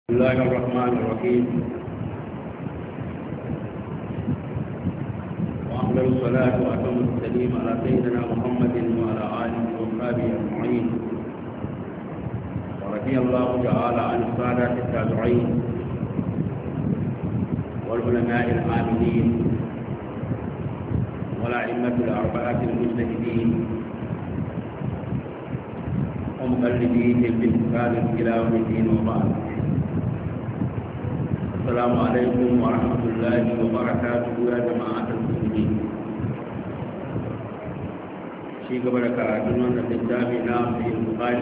بسم الله الرحمن الرحيم وأفضل الصلاة وأتم التسليم على سيدنا محمد وعلى آله وصحبه أجمعين ورضي الله تعالى عن السادة التابعين والعلماء العاملين والأئمة الأربعة المجتهدين ومقلديهم بإحسان إلى يوم الدين وبعد. السلام عليكم ورحمة الله وبركاته يا جماعة المسلمين. شيء قبل كراتنا نتجامعنا في البخاري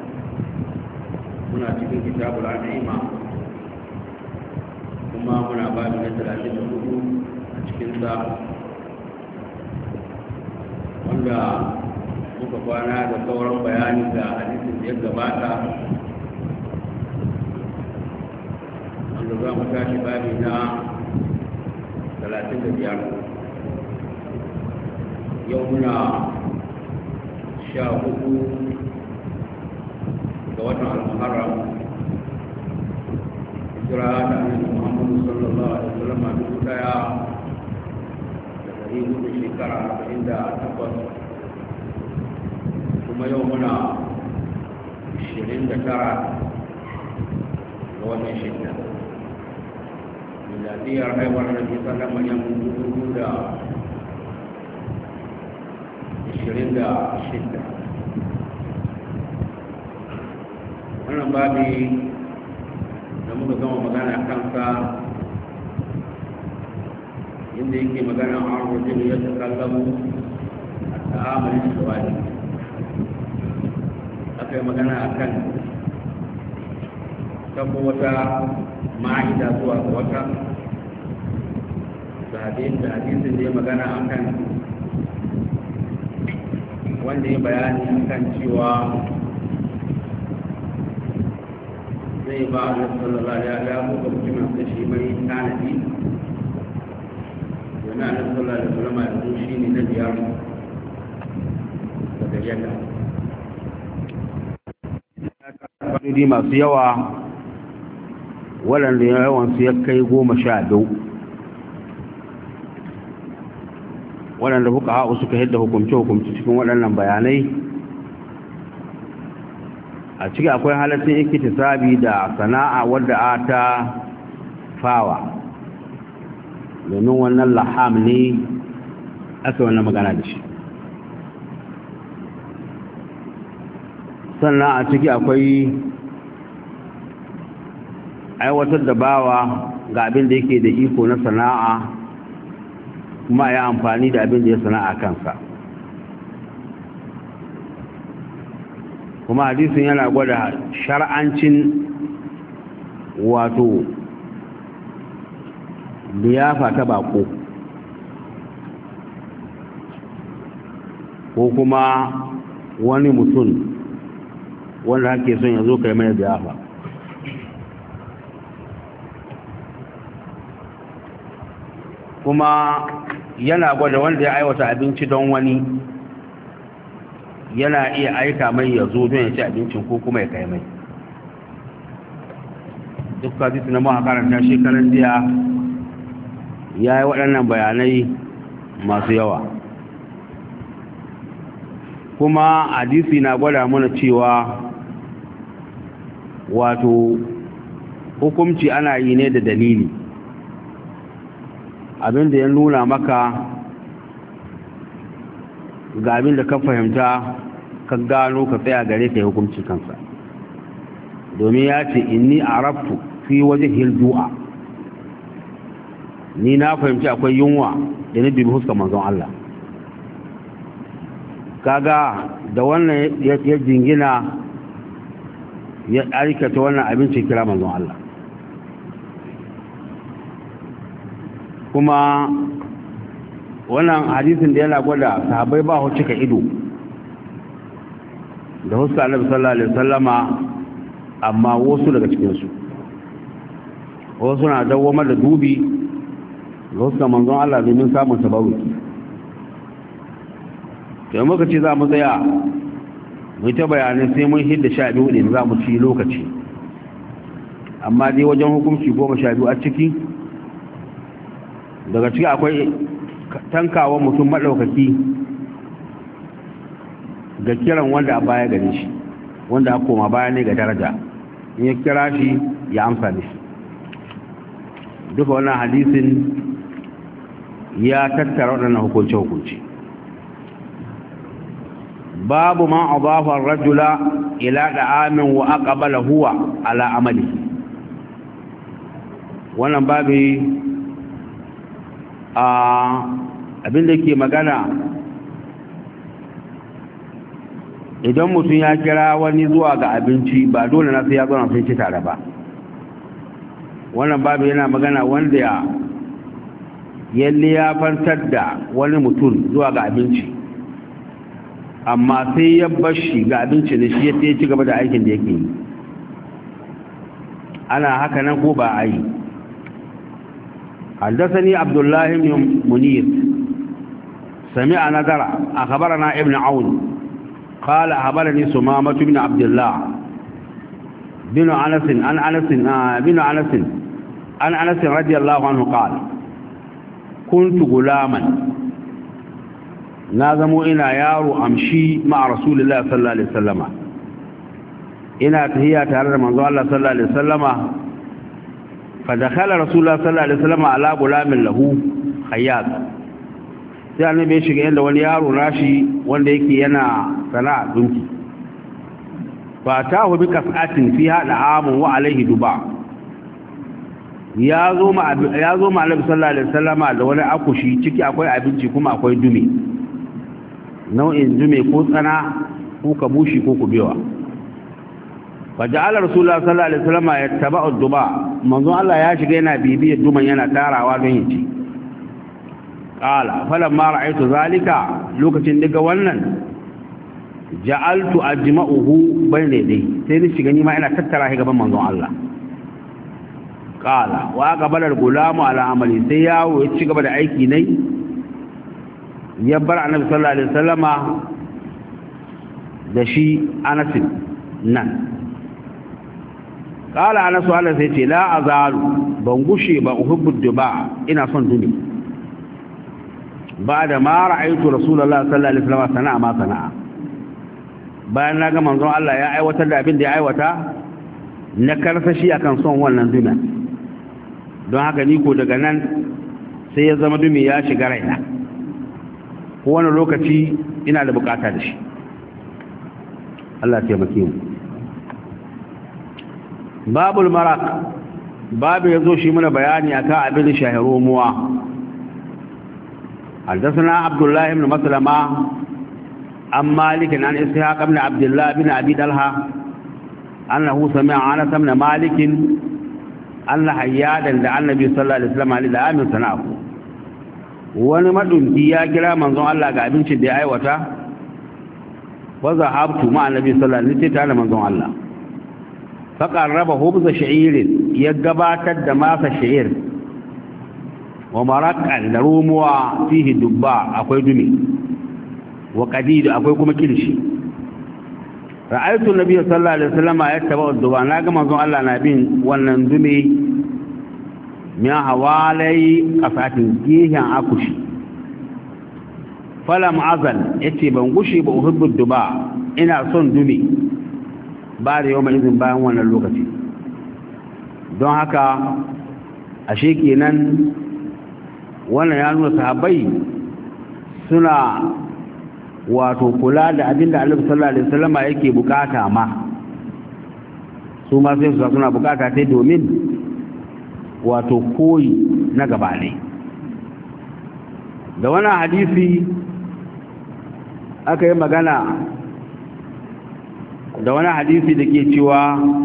هنا في كتاب العزيمة ثم هنا بعد ثلاثين الحدود أشكنسا wanda muka kwana da sauran bayani ga hadisin da ya gabata wanda za mu tashi babi na 35. Yau muna 14 ga watan al-Muharram hijira ta annabi Muhammad sallallahu alaihi wasallam a 1400 shekara 48 kuma yau muna 29 ga watan shekara miladiyar haihuwar da ke sanar manyan 2026. wannan babi da muka gama magana kansa inda yake magana a rujin ya takallamu a ta'amalin shawari aka yi magana a kan tabo wata ma'ida zuwa ga wata da hadisin da ya magana a kan wanda ya bayani a kan cewa zai ba a nasu sallallahu ya buga mutumin da shi mai tanadi domin a nasu sallallahu alaihi wasallam yanzu shi ne na biyar daga yadda masu yawa waɗanda yawansu ya kai 12 waɗanda fuka ha'u suka hidda hukumce-hukumce cikin waɗannan bayanai. A ciki akwai halattun ikitisabi da sana'a wadda a ta fawa domin wannan laham ne aka wannan magana da shi. Sannan a ciki akwai aiwatar da bawa ga abin da yake da iko na sana'a kuma ya amfani da abin da ya sana'a kansa. Kuma hadisin yana gwada shar'ancin wato liyafa ta bako ko kuma wani mutum wanda ake son ya zo kai mai liyafa. Kuma yana gwada wanda ya aiwata abinci don wani yana iya aika mai ya zo don ya ci abincin ko kuma ya kai mai. Duk hadisi na muka karanta shekaran jiya ya yi waɗannan bayanai masu yawa. Kuma hadisi na gwada mana cewa wato hukunci ana yi ne da dalili. Abin da ya nuna maka ga abin da ka fahimta ka gano ka tsaya gare ka yi hukunci kansa, domin ya ce inni arabtu fi waje hildu'a, ni na fahimci akwai yunwa da ni dubi huska manzon Allah. Kaga da wannan ya jingina ya aikata wannan abinci kira manzon Allah. Kuma wannan hadisin da yana gwada sahabbai ba hu cika ido da huska Annabi sallallahu alaihi wasallama, amma wasu daga cikin su wasu na dawwamar da dubi ga huska manzon Allah domin samun tabarruki. to muka ce za mu tsaya mu ta bayanin sai mun hidda 12 din za mu ci lokaci. amma dai wajen hukunci 12 a ciki daga ciki akwai tankawa mutum maɗaukaki ga kiran wanda a baya gare shi wanda a koma baya ne ga daraja in ya kira shi ya amsa da shi duka wannan hadisin ya tattara waɗannan hukunce-hukunce babu ma adafa ar-rajula ila da'amin wa aqbala huwa ala amali wannan babu abinda ke magana idan mutum ya kira wani zuwa ga abinci ba dole na sai ya zo na sai ci tare ba wannan babu yana magana wanda ya liyafantar da wani mutum zuwa ga abinci amma sai ya bashi ga abinci ne shi ya ci gaba da aikin da yake yi ana haka nan ko ba a yi حدثني عبد الله بن منير سمع نذر أخبرنا ابن عون قال أخبرني سمامة بن عبد الله بن أنس رضي الله عنه قال كنت غلاما نازموا إنا يارو أمشي مع رسول الله صلى الله عليه وسلم إنا تهيات على منذ الله صلى الله عليه وسلم فدخل رسول الله صلى الله عليه وسلم على غلام له خياط sai annabi ya shiga inda wani yaro nashi wanda yake yana sana'a dunki fa tahu bi qas'atin fiha da'amun wa alayhi duba ya zo ma annabi sallallahu alaihi wasallama da wani akushi ciki akwai abinci kuma akwai dume nau'in dume ko tsana ko kabushi ko kubewa faja'ala rasulullah sallallahu alaihi wasallama yattaba'u duba manzo Allah ya shiga yana bibiyar duman yana tarawa don yin ci qala falamma ra'aytu zalika lokacin daga wannan ja'altu ajma'uhu bayna dai sai ni shiga ni ma ina tattara shi gaban manzon Allah qala wa qabala al-gulamu ala amali sai yawo ya ci gaba da aiki ne ya bar annabi sallallahu alaihi wasallama da shi Anas nan qala Anas wala sai ce la azalu ban gushe ba uhibbu duba ina son dumi ba da ma ra'aytu rasulullahi sallallahu alaihi wasallam sana'a ma sana'a bayan naga manzon Allah ya aiwatar da abin da ya aiwata na karsashi akan son wannan dumi don haka ni ko daga nan sai ya zama dumi ya shiga raina ko wani lokaci ina da bukata da shi Allah ya taimake mu babul maraq babu yazo shi mana bayani akan abin shahiru muwa حدثنا عبد الله بن مسلمة عن مالك عن إسحاق بن عبد الله بن أبي دلها أنه سمع أنس بن مالك أن حيادا دعا النبي صلى الله عليه وسلم على دعام صنعه ونمدن يا كلا منظر الله قابل شد أيوة وذهبت مع النبي صلى الله عليه وسلم منظر الله فقرب خبز شعير يقبات الدماس الشعير ومرقا لروموا فيه دباء أكوي دمي وقديد أكوي كما كلشي رأيت النبي صلى الله عليه وسلم يتبع الدباء ناقا منظر الله نبين ونندمي من حوالي قفعة جيها أكوشي فلم أزل يتي بنقشي بأحب الدباء إنا صن دمي بعد يوم إذن باهم وانا اللغتي don haka ashe kenan wannan ya nuna sahabbai suna wato kula da abinda Annabi sallallahu alaihi wasallam yake bukata ma su ma sai su suna bukata sai domin wato koyi na gaba ne da wannan hadisi aka yi magana da wani hadisi da ke cewa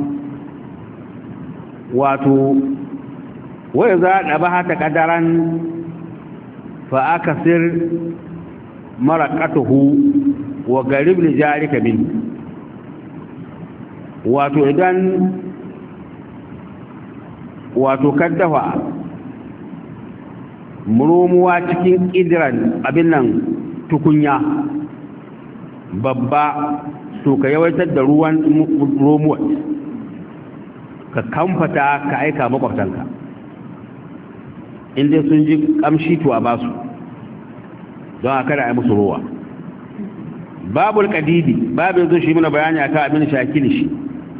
wato wai za a ɗaba hata ƙadaran fa'akasir maraƙatuhu wa garib da jari kabin wato idan wato kaddafa muromuwa cikin ƙidiran abin nan tukunya babba to ka yawaitar da ruwan romuwa ka kamfata ka aika makwabtanka inda sun ji kamshi to a basu don a kada a yi musu ruwa. babul qadidi babu yanzu shi muna bayani akan abin shakili shi.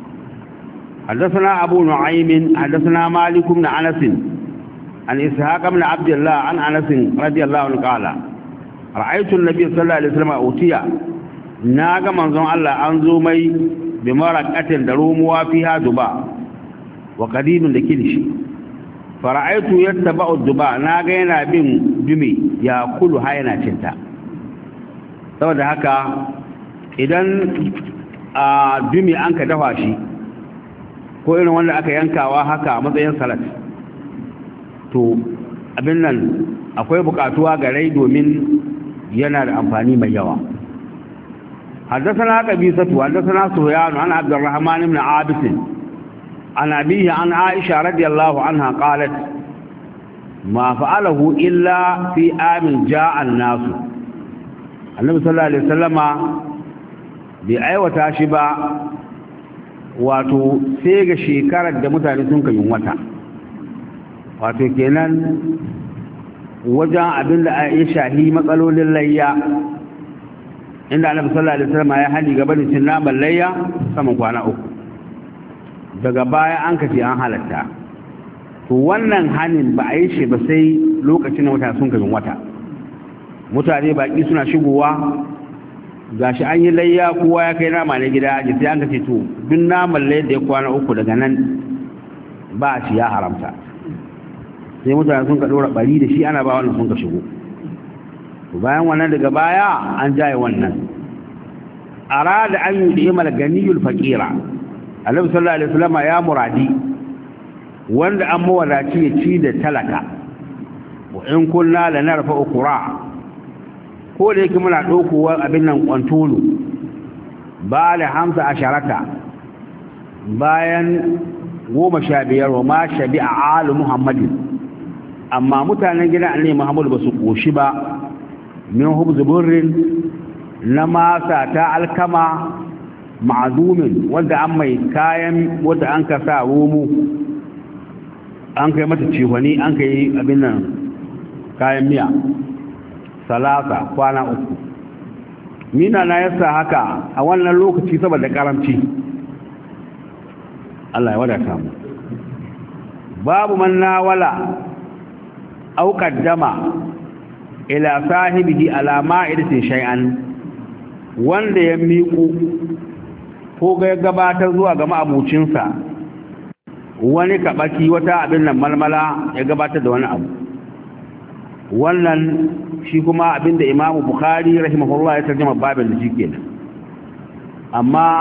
حدثنا أبو نعيم حدثنا مالك بن أنس عن إسحاق بن عبد الله عن أنس رضي الله عنه قال رأيت النبي صلى الله عليه وسلم أوتيا ناغا منزون الله أنزومي بمرقة دروموا فيها دباء وقديم لكلشي فرأيت يتبع الدباء ناغا ينا بين دمي يأكل هاينا شنتا saboda haka idan dumi an ka dafa shi ko irin wanda aka yankawa haka a matsayin salat to abin nan akwai bukatuwa ga rai domin yana da amfani mai yawa. حدثنا قبيصة حدثنا سفيان عن عبد الرحمن بن عابس عن أبيه عن عائشة رضي الله عنها قالت ما فعله إلا في آم جاء الناس. النبي صلى الله عليه وسلم بأيوة شبا wato sai ga shekarar da mutane sun kai wata wato kenan wajen abin da ya shahi matsalolin layya inda annabi sallallahu alaihi wasallam ya hali gaba da cin naman layya saman kwana 3 daga baya an kace an halatta to wannan hanin ba a yi shi ba sai lokacin da mutane sun kai wata mutane baki suna shigowa gashi an yi layya kowa ya kai nama ne gida ji sai an kace to duk naman layya da ya kwana 3 daga nan ba shi ya haramta sai mutane sun ka dora bari da shi ana ba wannan sun ka shigo to bayan wannan daga baya an jaye wannan arada an yudi mal ganiyul faqira annabi sallallahu alaihi wasallam ya muradi wanda an mawadaci ya ci da talaka wa in kunna lanarfa ukra ko da yake muna ɗaukowar abin nan kwantolo ba da 15 bayan 15 wa ma shabi a alu muhammadin amma mutanen gidan annabi muhammadu ba su ƙoshi ba min hubzu burrin na masa ta alkama ma'azumin wanda an mai kayan wanda an ka sa romo an kai mata cihoni an kai abin nan kayan miya salasa kwana 3 mina na yasa haka a wannan lokaci saboda karamci Allah ya wadata mu babu man nawala aw qaddama ila sahibihi ala ma'idatin shay'an wanda ya miƙo ko ga gabatar zuwa ga ma'abucinsa wani kabaki wata abin nan malmala ya gabatar da wani abu wannan shi kuma abinda Imam Bukhari rahimahullah ya tarjuma babin da shi kenan amma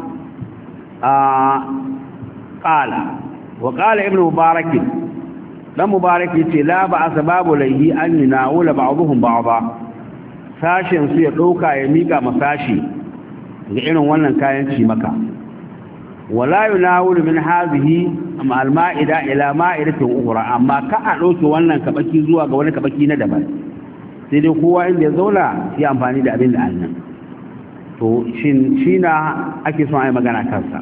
qala ibn Mubarak dan Mubarak yace la ba asbabu layhi an yunawula ba'dhum ba'dha sashin su ya dauka ya mika masashi ga irin wannan kayan ci maka wala yunawulu min hadhihi amma al-ma'ida ila ma'idatin ukhra amma ka a dauke wannan kabaki zuwa ga wani kabaki na daban sai dai kowa inda ya zauna ya amfani da abin da annan to shi na ake son ai magana kansa.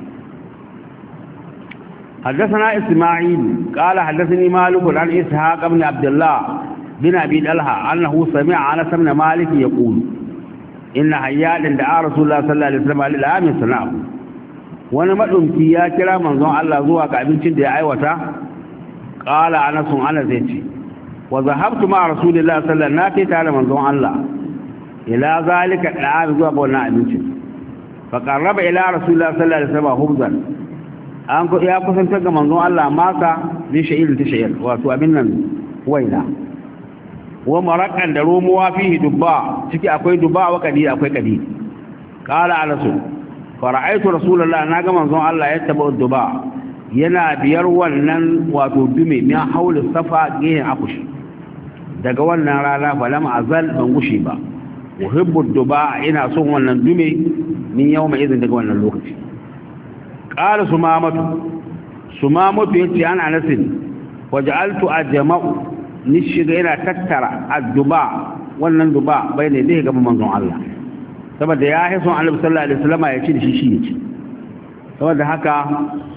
حدثنا إسماعيل قال حدثني مالك عن إسحاق بن عبد الله بن أبي طلحة أنه سمع أنس بن مالك يقول إن حياء دعا رسول الله صلى الله عليه وسلم للعام صنعه wani madumki ya kira manzon Allah zuwa ga abincin da ya aiwata qala Anas zai ce wa zahabtu ma rasulillahi sallallahu alaihi wasallam tare manzon Allah ila zalika da'am zuwa ga wannan abincin fa qarraba ila rasulillahi sallallahu alaihi wasallam hubzan an ko ya kusanta ga manzon Allah masa bi shay'in ta shay'in wato abin nan waina wa maraqan da romuwa fihi dubba ciki akwai dubba wa kadi akwai kadi qala Anas fara'aitu rasulullahi na ga manzon Allah ya taba duba yana biyar wannan wato dume min haula safa gehen akushi daga wannan rana falam azal ban gushi ba uhibbu duba ina son wannan dume min yawma idan daga wannan lokaci qala sumamatu yace an anasin waja'altu ajma'u ni shiga ina tattara ad-duba wannan duba bai ne dai gaban manzon Allah saboda ya yi son Annabi sallallahu alaihi wasallam ya ci da shi ya ci saboda haka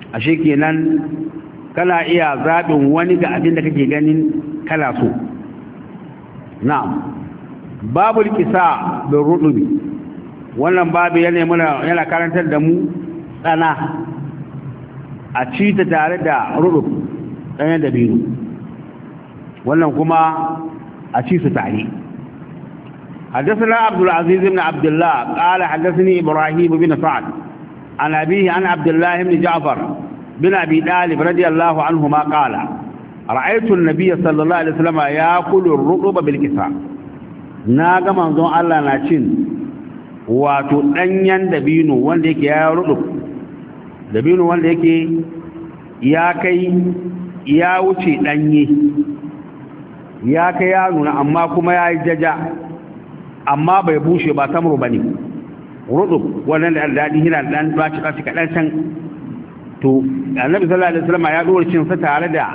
ashe kenan kana iya zaɓin wani ga abin da kake ganin kana so. Na'am, babu kisa bin rudubi, wannan babu yana karantar da mu tsana a ci ta tare da rudub ɗanyen dabino, wannan kuma a ci su tare. حدثنا عبد العزيز بن عبد الله قال حدثني إبراهيم بن سعد عن أبيه عن عبد الله بن جعفر بن أبي طالب رضي الله عنهما قال رأيت النبي صلى الله عليه وسلم يأكل الرطب بالكساء. ناغا منزون الله ناشين wato danyen dabino wanda yake ya rudu dabino wanda yake ya kai ya wuce danye ya kai ya nuna amma kuma ya yi jaja amma bai bushe ba tamro bane rudu wannan da dadi hina dan baci kashi kadan can to annabi sallallahu alaihi wasallam ya dora cin sa tare da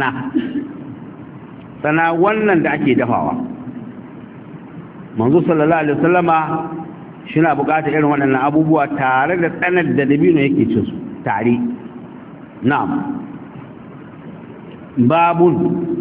tsana wannan da ake dafawa. Manzo sallallahu alaihi wasallama shina buƙatar irin waɗannan abubuwa tare da tsanar da dabino yake cin su tare. Na'am, babun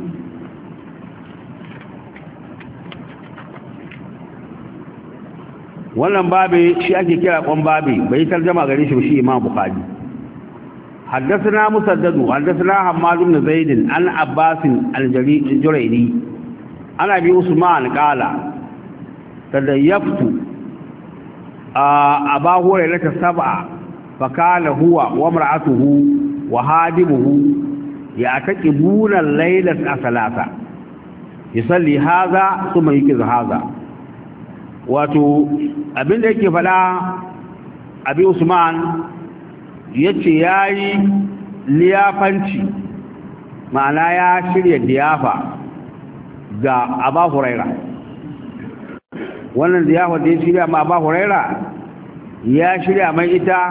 wannan babe shi ake kira kon babe bai tarjama gare shi shi Imam Bukhari. حدثنا مسدد حدثنا حماد بن زيد عن عباس الجريري عن ابي عثمان قال تديفت ابا هريره سبعه فقال هو وامراته وهادمه يعتكبون الليله ثلاثه يصلي هذا ثم يكذ هذا. wato abinda yake fada abi Usman yace yayi liyafanci ma'ana ya shirya liyafa ga Abu Huraira. Wannan liyafa da ya shirya ma Abu Huraira ya shirya mai ita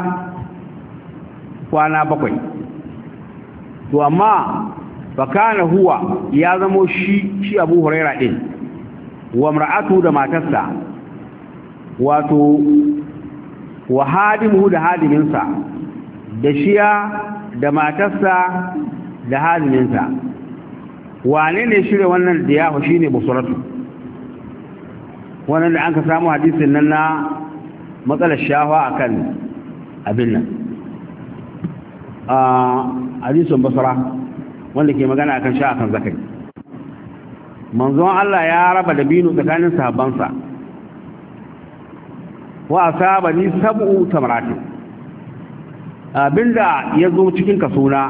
kwana 7 to amma fakana huwa ya zamo shi Abu Huraira din wa mar'atu da matarsa wato wa hadimu da hadiminsa da shiya da matarsa da hadiminsa. wane ne shirya wannan da ya shi ne Busuratu, wannan da an ka samu hadisin nan na matsalar shafa akan abin nan a hadisin Basra wanda ke magana akan sha akan zakai. Manzon Allah ya raba dabino tsakanin sahabbansa wa asabani 7 tamratin, abinda ya zo cikin kasuna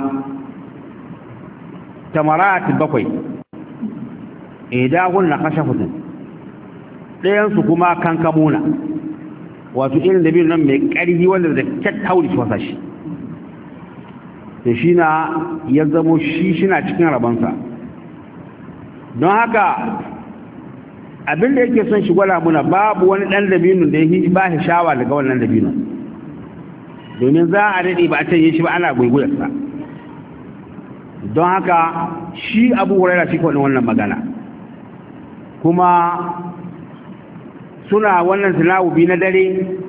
tamarat 7 idahun na kashafatun ɗayansu kuma kankamuna wato irin dabino nan mai ƙarfi wanda da kyattauri shi wasa shi da shi na ya zamo shi na cikin rabansa. Don haka abinda yake son shi gwada muna babu wani ɗan dabino da ya ba shi shawa daga wannan dabino, domin za a daɗe ba a canye shi ba ana gwaigwayarsa. Don haka shi Abu Huraira shi kwanin wannan magana kuma suna wannan tilawubi na dare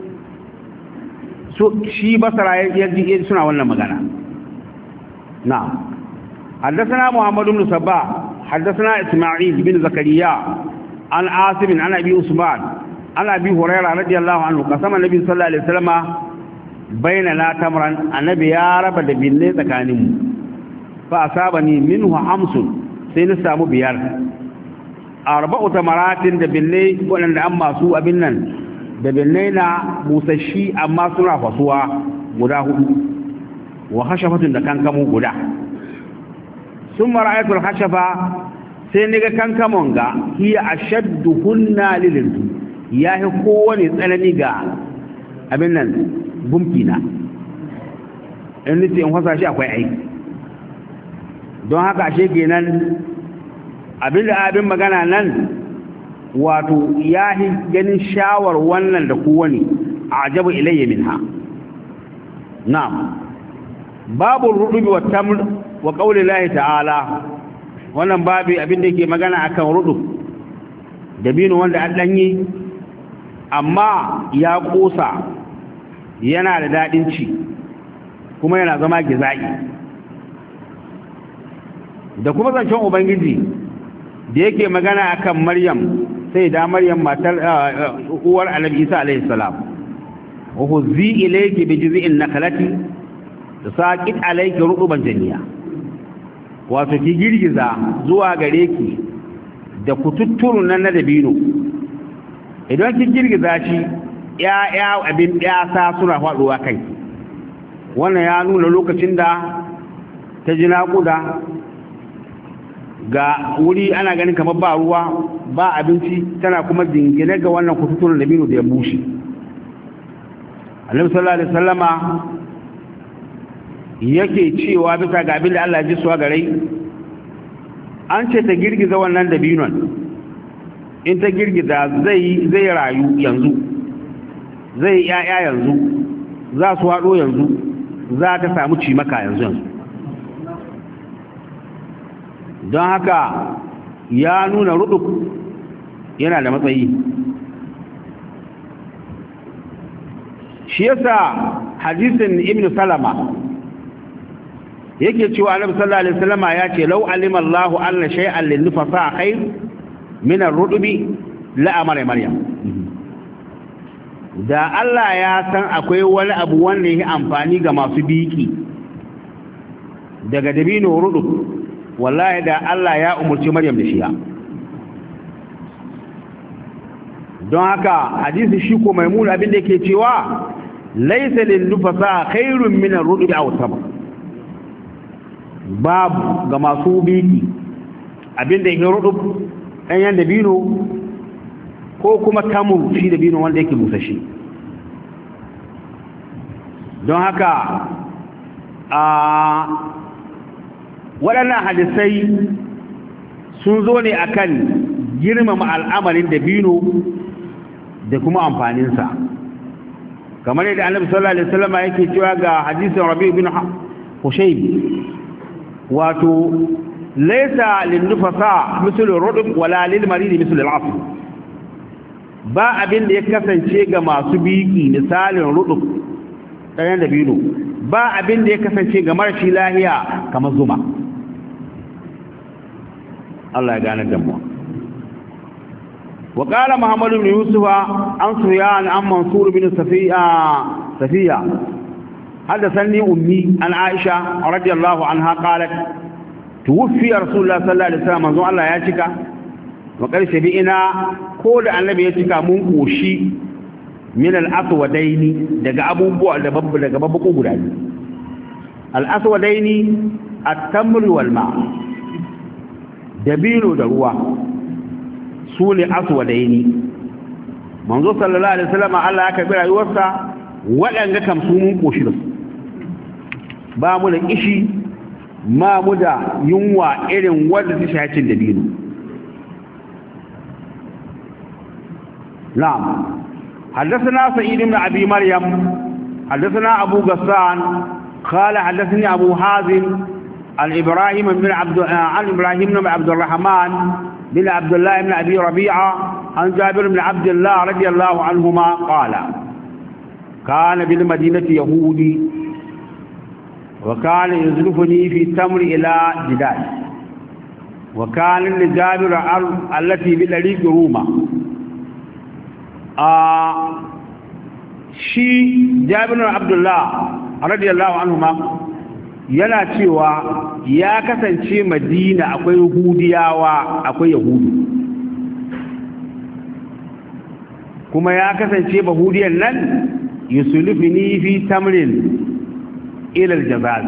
shi Basra ya ji suna wannan magana. نعم. حدثنا محمد بن صباح حدثنا إسماعيل بن زكريا عن عاصم عن أبي عثمان عن أبي هريرة رضي الله عنه قسم النبي صلى الله عليه وسلم بيننا تمرا النبي يا رب دبيني تكانم فأصابني منه خمس سينسامو بيار 4 تمرات دبيني ولن أما سوء بنن دبينينا موسشي أما سنة فسوى guda 4 wa hashafatun da kankamu guda. Sun mara'ayatul hashafa sai ni ga kankamon ga hiya ashadduhunna lililtu ya yi kowane tsanani ga abin nan gumkina in nace in fasa shi akwai aiki. Don haka ashe kenan abin magana nan wato ya yi ganin shawar wannan da kowane ajabu ilayya minha. Na'am. Babu rudubi wa tamr wa qauli Allah ta'ala, wannan babu abin da yake magana akan rudub dabino wanda an danyi amma ya kosa yana da dadin ci kuma yana zama giza'i da kuma zancen ubangiji da yake magana akan maryam sai da maryam matar uwar annabi isa alaihi salam wa huzi ilayki bi juz'in nakalati saqit alayki rutuban janiya wato ki girgiza zuwa gare ki da kututturun nan na dabino idan ki girgiza shi ya abin sa suna faduwa kai wannan ya nuna lokacin da ta ji naƙuda ga wuri ana ganin kamar ba ruwa ba abinci tana kuma dingine ga wannan kututturun dabino da ya bushe Annabi sallallahu alaihi wasallama yake cewa bisa ga abin da Allah ya ji suwa gare an ce ta girgiza wannan dabinon in ta girgiza zai rayu yanzu zai yaya yanzu za su haɗo yanzu za ta samu cimaka yanzu don haka ya nuna ruduk yana da matsayi shi yasa hadisin ibn salama yake cewa annabi sallallahu alaihi wasallama ya ce law alima Allahu anna shay'an lin nufasa khair min ar-rudubi la amara maryam da Allah ya san akwai wani abu wanda yake amfani ga masu biki daga dabino rudub wallahi da Allah ya umurci maryam da shiya don haka hadisi shi ko maimun abin da yake cewa laysa lin nufasa khairun min ar-rudubi aw sabr babu ga masu biki abinda yake rudub ɗanyen dabino ko kuma tamur shi dabino wanda yake busashi don haka waɗannan hadisai sun zo ne akan girmama al'amarin dabino da kuma amfaninsa kamar yadda annabi sallallahu alaihi wasallam yake cewa ga hadisin Rabi' ibn Hushayb wato laysa lin-nufasa mislu ar-rudb wala lil-marid mislu al-'asr ba abin da ya kasance ga masu biki misalin rudub ɗayan dabino ba abin da ya kasance ga marashi lahiya kamar zuma Allah ya gane damuwa wa qala Muhammad ibn Yusuf an Sufyan an Mansur bin Safiya حدثني أمي عن عائشة رضي الله عنها قالت توفي رسول الله صلى الله عليه وسلم منذ الله ياتيك وقال سبئنا كل النبي ياتيك منقوشي من الأسودين دقى أبوبوا دقى بابقوا قدام الأسودين التمر والماء دبيل دروا سول أسودين منذ صلى الله عليه وسلم الله أكبر يوسع وأن كم سومون قوشي ba mu da kishi ma mu da yunwa irin wanda ta shacin dabino na'am حدثنا سعيد بن ابي مريم حدثنا ابو غسان قال حدثني ابو حازم عن ابراهيم بن عبد الرحمن بن عبد الله بن ابي ربيعه عن جابر بن عبد الله رضي الله عنهما قال كان بالمدينه يهودي وكان يزلفني في التمر إلى جدال وكان لجابر التي بالطريق روما شي جابر عبد الله رضي الله عنهما yana cewa ya kasance Madina akwai Yahudiyawa akwai Yahudu kuma ya kasance Yahudiyan nan yusulifini fi tamrin ilal jazaz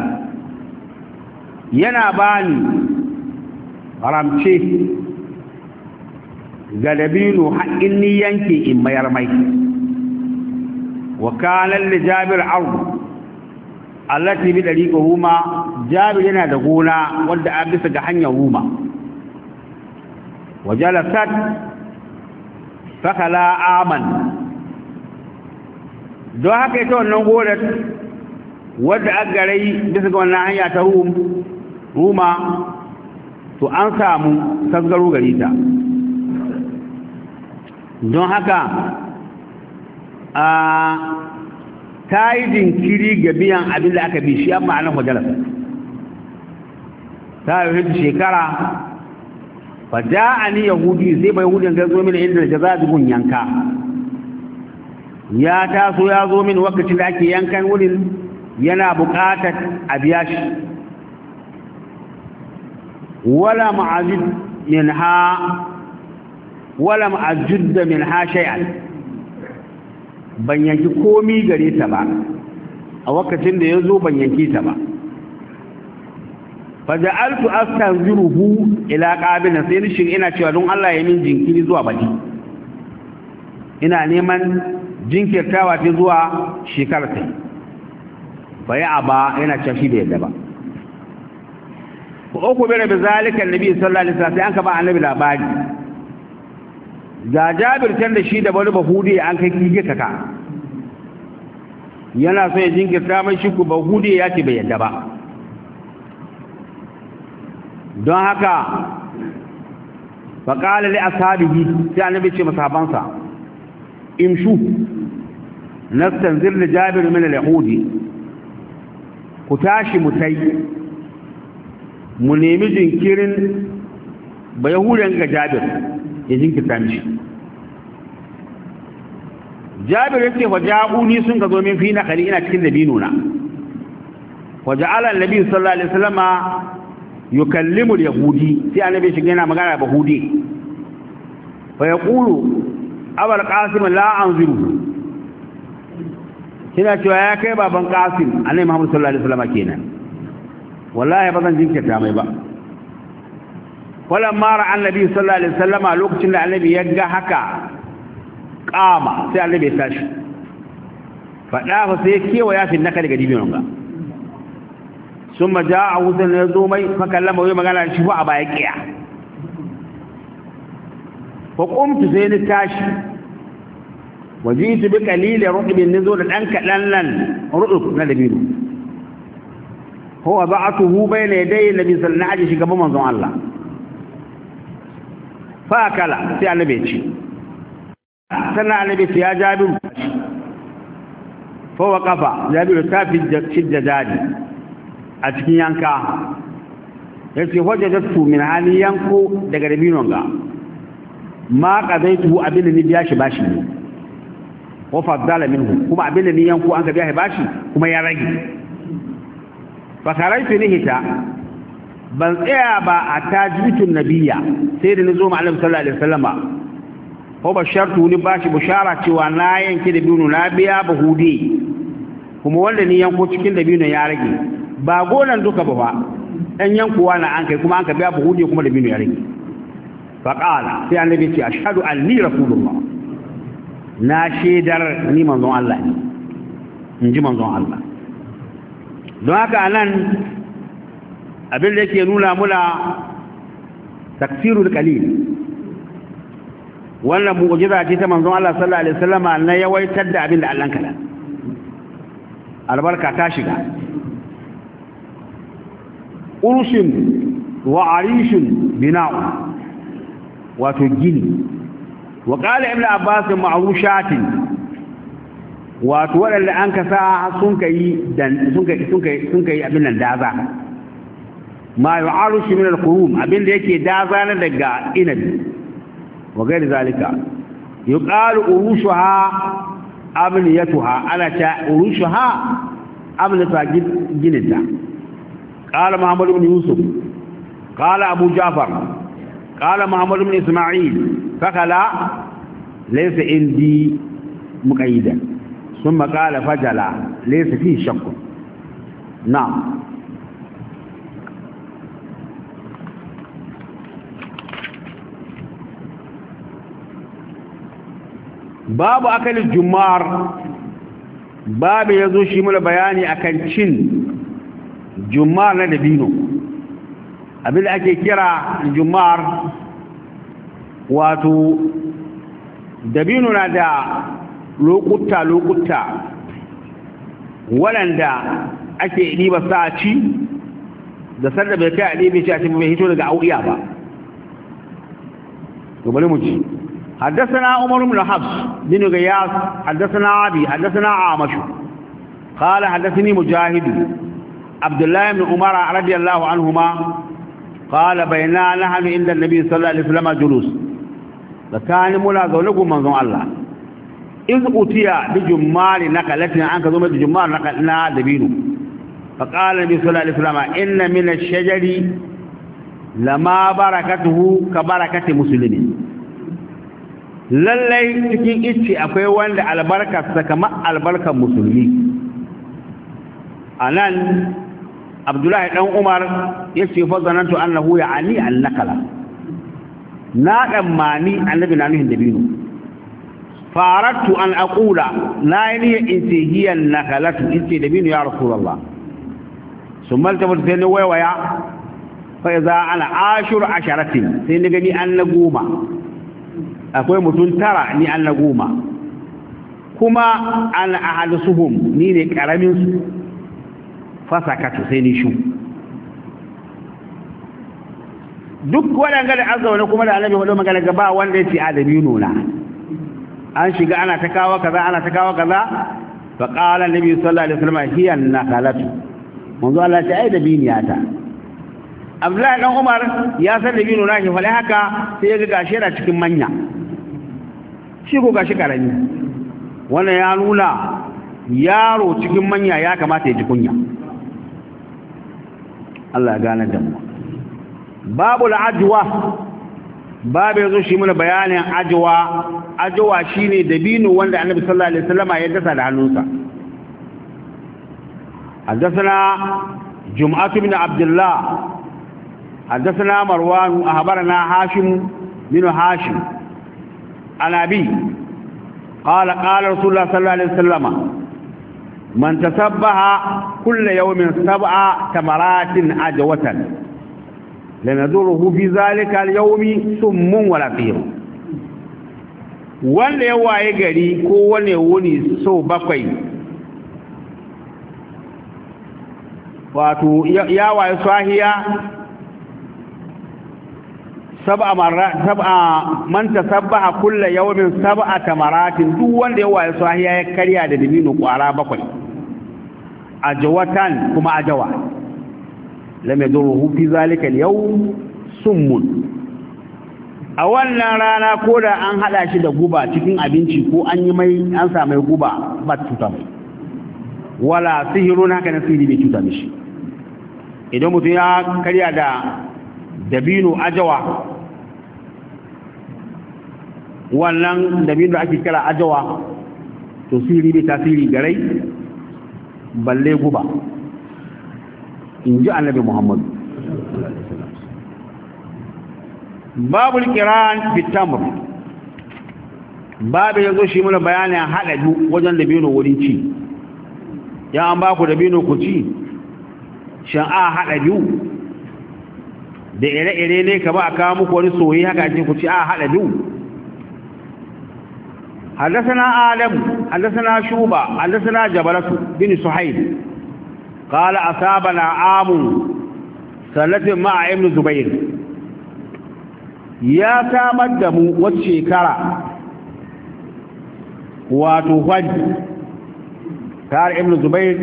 yana bani haramce ga dabino haƙin ni yanke in mayar mai wa kana li jabir ard allati bi dariqi huma jabir yana da gona wanda a bisa ga hanyar huma wa jalasat fakala aman don haka ita wannan gonar wadda aka garai bisa ga wannan hanya ta ruma to an samu tasgaro gari ta don haka ta yi jinkiri ga biyan abin da aka bi shi amma anan wajalasa ta yi shekara fa ja'ani yahudi sai bai yahudin ga zo mini inda jazazun yanka ya taso ya zo mini lokacin da ake yankan wurin yana buƙatar a biya shi wala ma'ajid minha shay'an ban yanki komi gare ta ba a lokacin da ya zo ban yanki ta ba fa ja'altu astanziruhu ila qabila sai ni shin ina cewa don Allah ya min jinkiri zuwa baki ina neman jinkirtawa ta zuwa shekara ta fa ya aba ina cewa shi da yadda ba ko ko bere da zalika annabi sallallahu alaihi wasallam sai an ka ba annabi labari ga Jabir tan da shi da wani bahudi an kai kige kaka yana so ya jinkirta mai shi ku bahudi ya ce bai yadda ba don haka faƙala li ashabihi sai annabi ce masahabansa imshu nastanzir li Jabir min al-yahudi ku tashi mutai mu nemi jinkirin ba yahudan ga Jabir ya jinkirta mishi Jabir yake waja'uni sun ga zo min fi nakhali ina cikin dabino na waja'ala annabi sallallahu alaihi wasallama yukallimu al-yahudi sai annabi shi yana magana da yahudi fa yaqulu abul qasim la anziru kina cewa ya kai baban qasim annabi muhammad sallallahu alaihi wasallama kenan wallahi ba zan jinkirta mai ba walamma ra'a annabi sallallahu alaihi wasallama lokacin da annabi ya ga haka kama sai annabi ya tashi fada fa sai kewa ya fi naka daga dibinon ga summa jaa wudan yazo mai fa kallama wai magana shi fa a baya kiya fa qumtu sai ni tashi wajitu bi qalil rutbin nazo da dan kadan nan rutub na dabino huwa ba'atuhu bayna yaday nabi sallallahu alaihi wasallam shi gaban manzon Allah fa kala sai annabi ya ce sannan annabi ya Jabir fa waqafa Jabir ta fi shiddadi a cikin yanka yace wajadtu min hali yanko daga dabinon ga ma qadaitu abin ni biya shi bashi ne wa faddala minhu kuma abin ni yanko an ka biya shi bashi kuma ya rage fa karaitu lihita ban tsaya ba a tajitun nabiyya sai da nazo ma Annabi sallallahu alaihi wasallama ko bashartu ni bashi bushara cewa na yanke da binu na biya bahudi kuma wanda ni yanko cikin da binu ya rage ba gonan duka ba dan yankuwa na an kai kuma an ka biya bahudi kuma da binu ya rage fa qala sai annabi ce ashhadu anni rasulullah na shedar ni manzon Allah ne inji manzon Allah don haka anan abin da yake nuna muna taksirul qalil wannan mu'jiza ce ta manzon Allah sallallahu alaihi wasallama na yawaitar da abin da Allah kala albarka ta shiga urushin wa arishin bina'u wato gini wa qala ibn abbas ma'rushatin wato wadanda an kasa sun kai abin nan daza ma yu'arushu min al-qurum abin da yake daza na daga inabi وغير ذلك يقال أروشها أبنيتها على أروشها أبنيتها جنتا قال محمد بن يوسف قال أبو جعفر قال محمد بن إسماعيل فقال ليس عندي مقيدا ثم قال فجلا ليس فيه شك نعم babu akalin jumar babu yazo shi mula bayani akan cin jumar na dabino abin da ake kira jumar wato dabino na da lokuta waɗanda ake ɗiba sa ci da sanda bai kai a ɗibe shi a cikin bai hito daga au'iya ba to bari mu ci حدثنا عمر بن حفص بن غياث حدثنا عبي حدثنا عامش قال حدثني مجاهد عبد الله بن عمر رضي الله عنهما قال بيننا نحن عند النبي صلى الله عليه وسلم جلوس فكان ملا زونكم من الله إذ أتي بجمال نقلتنا عنك ذو بجمال نقلنا دبينه فقال النبي صلى الله عليه وسلم إن من الشجر لما بركته كبركة مسلمين lallai cikin icce akwai wanda albarkarsa kamar albarkar musulmi anan Abdullahi dan Umar yace fa zanantu annahu ya'ani an-nakala na dan mani annabi na nuhin dabino faratu an aqula la yani inti hiya an-nakalatu inti dabino ya rasulullah summa tabbata ne waya fa idza ana ashur asharatin sai ni gani an na goma akwai mutum tara ni an na goma kuma an ahadusuhum ni ne karamin su fasakatu sai ni shu duk waɗanda da azzauna kuma da annabi hudu magana gaba wanda ya ce adabi nuna an shiga ana ta kawo kaza ana ta kawo kaza fa qala annabi sallallahu alaihi wasallam hiya nakalatu manzo Allah ya ce ai dabiniyata Abdullahi dan Umar ya san dabino nake fa haka sai ya ga gashi yana cikin manya shi ko gashi karami wannan ya nuna yaro cikin manya ya kamata ya ji kunya Allah ya gane da mu babu al-ajwa babu yazo shi mana bayanin ajwa shine dabino wanda Annabi sallallahu alaihi wasallam ya dasa da hannunsa حدثنا جمعة بن عبد الله حدثنا مروان أخبرنا هاشم بن هاشم عن أبي قال رسول الله صلى الله عليه وسلم من تسبح كل يوم 7 تمرات عجوة لنذره في ذلك اليوم سم ولا طير wanda ya waye gari ko wane wuni so bakwai wato ya waye sahiya man tasabbaha kullu yawmin 7 tamaratin duk wanda ya waye sahiya ya karya da dabino kwara bakwai ajwatan kuma ajawa lam yaduruhu fi zalika al-yawm summun a wannan rana ko da an hada shi da guba cikin abinci ko an yi mai an sa mai guba ba tuta mai wala sihirun haka na sihiri bai tuta mishi idan mutum ya karya da dabino ajawa wannan dabino da ake kira ajawa to sihiri bai tasiri garai balle guba in ji annabi Muhammadu babu al-qiran bitamr babu yazo shi mana bayanin hada wajen dabino wurin ci ya an ba ku dabino ku ci shan a hada biyu da ire-ire ne ka ba a kawo muku wani soyi haka ce ku ci a hada biyu حدثنا آدم حدثنا شوبة حدثنا جبلة بن سحيل قال أصابنا عام سنة مع ابن زبير يا تامدم والشيكرة وتفج قال ابن زبير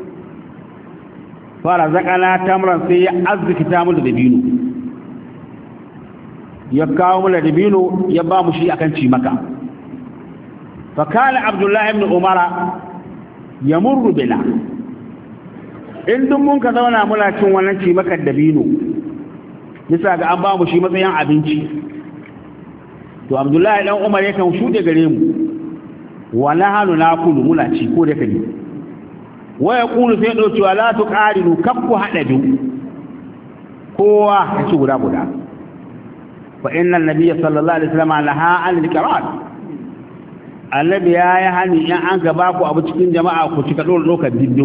فرزقنا تمرا سي عز كتاب الدبينو يكاوم الدبينو يبام شيء أكن شي مكة فكان عبد الله بن عمر يمر بنا in duk mun ka zauna muna cin wannan ci maka dabino bisa ga an ba mu shi matsayin abinci to Abdullahi dan Umar yakan shude gare mu wa nahanu nakulu muna ci ko da kadi wa yaqulu sai do cewa la tuqarinu kakku hadadu kowa ya ci guda fa inna an-nabiy sallallahu alaihi wasallam laha al-qira'at annabi ya yi hani in an gaba ku abu cikin jama'a ku cika dokar diddu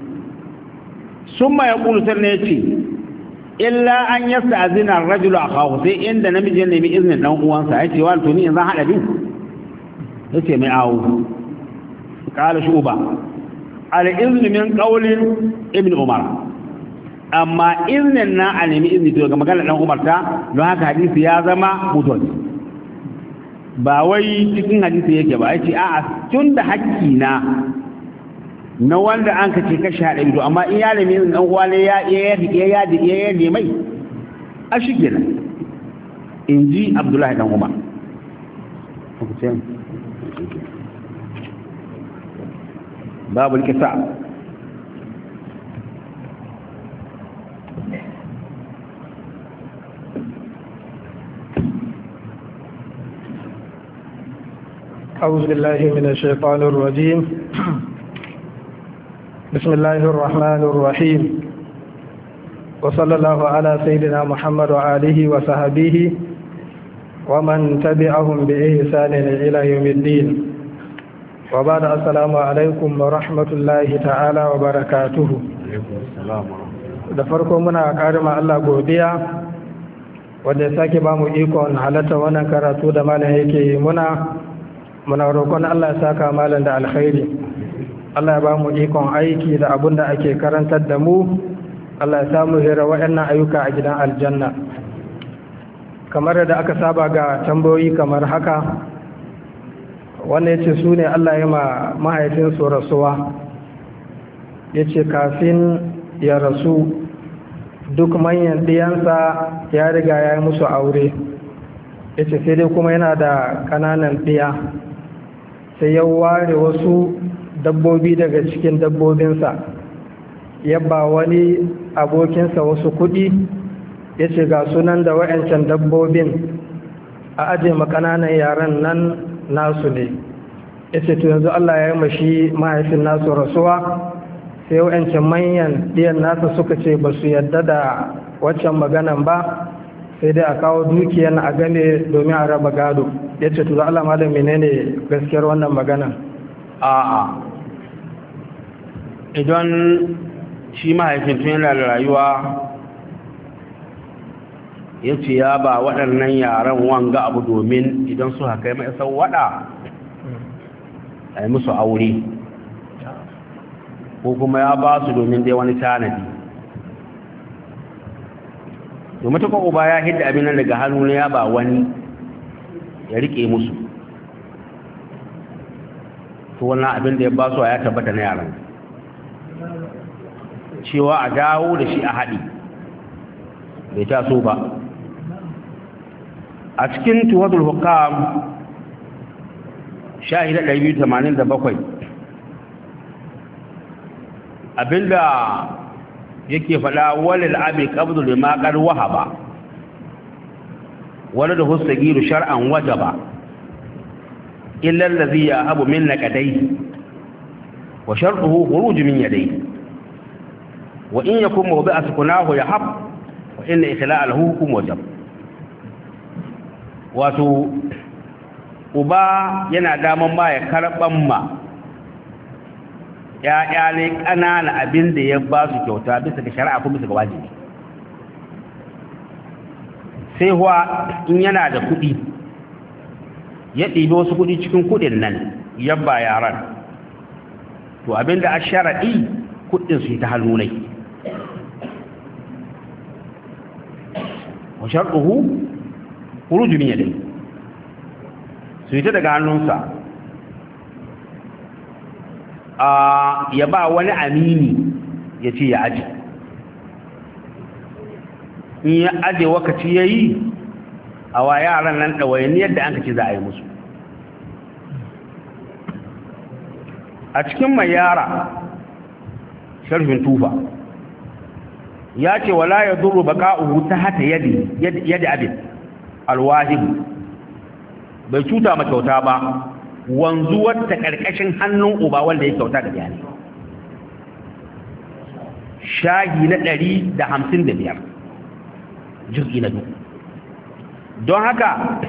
summa yaqulu sanne yace illa an yasta'zina ar-rajulu akhahu sai inda namiji ya nemi izinin dan uwansa yace wa to ni in zan hada din yace mai awu qala shuba al-izn min qawlin ibn umar amma iznin na a nemi izini to ga magana dan umar ta don haka hadisi ya zama mutun ba wai cikin hadisi yake ba yace a'a tunda hakki na na wanda an kace kashi haɗa ido amma in ya nemi ɗan uwa ne ya mai a shi kenan in ji Abdullahi dan Umar babu kisa أعوذ بالله من الشيطان الرجيم بسم الله الرحمن الرحيم وصلى الله على سيدنا محمد وآله وصحبه ومن تبعهم بإحسان إلى يوم الدين وبعد السلام عليكم ورحمة الله تعالى وبركاته da farko muna karima Allah godiya wanda ya sake ba mu ikon halatta wannan karatu da malam yake muna roƙon Allah ya saka malam da alkhairi Allah ya ba mu ikon aiki da abin da ake karantar da mu Allah ya samu hira waɗannan ayyuka a gidan aljanna kamar da aka saba ga tambayoyi kamar haka wanda ya ce su ne Allah ya ma mahaifinsu rasuwa ya ce kafin ya rasu duk manyan ɗiyansa ya riga ya yi musu aure ya ce sai dai kuma yana da ƙananan ɗiya sai ya ware wasu dabbobi daga cikin dabbobinsa ya ba wani abokinsa wasu kuɗi ya ce ga sunan da wa'yancan dabbobin a aje makananan yaran nan nasu ne ya ce to yanzu Allah ya yi mashi mahaifin nasu rasuwa sai wa'yancan manyan ɗiyan nasa suka ce ba su yadda da waccan maganan ba sai dai a kawo dukiyar a game domin a raba gado ya ce to Allah malam menene gaskiyar wannan maganan a'a idan shi mahaifin tun yana da rayuwa ya ce ya ba waɗannan yaran wanga abu domin idan su haka yi mai waɗa a yi musu aure ko kuma ya ba su domin dai wani tanadi domin ta uba ya hidda abin nan daga hannu ya ba wani ya riƙe musu to wannan abin da ya ba su ya tabbata na yaran cewa a dawo da shi a haɗi bai taso ba a cikin tuwadul hukam shahida 287 abinda yake faɗa walil abi qabdu lima qad wahaba wala da husagiru shar'an wajaba illa allazi yahabu min naqadai wa shartuhu khuruj min yadayhi wa in yakun mawdi'a sukunahu yahab wa inna ikhla'ahu hukum wajab wato uba yana daman ma ya karban ma ya'ya ne ƙanana abin da ya ba su kyauta bisa ga shari'a ko bisa ga wajibi sai huwa in yana da kuɗi ya ɗibi wasu kuɗi cikin kuɗin nan ya ba yaran to abin da a shara'i kuɗin su yi ta hannu ne wa sharɗuhu khuruju min yadayhi su yi ta daga hannunsa ya ba wani amini ya ce ya aje in ya aje wakaci ya yi a wa yaran nan ɗawayen yadda an kaci za a yi musu a cikin mai yara sharfin tufa ya ce wala ya duru baka'uhu ta hata yadda abin alwahibu bai cuta ma kyauta ba wanzuwar ta ƙarƙashin hannun uba wanda ya kyauta ga iyali shahi na 155 juz'i na 2 don haka